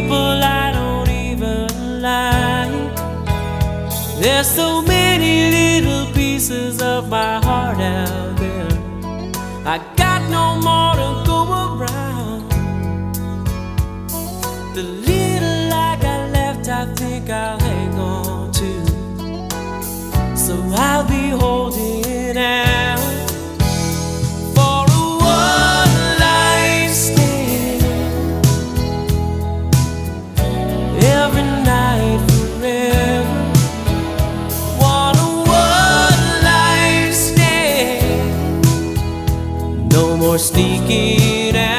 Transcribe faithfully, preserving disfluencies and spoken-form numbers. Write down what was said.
people I don't even like. There's so many little pieces of my heart out there. I got no more to go around. The little I got left, I think I'll hang on to. So I'll be holding out for a one-night stand, every night forever. Want a one-night stand, no more sneaking out.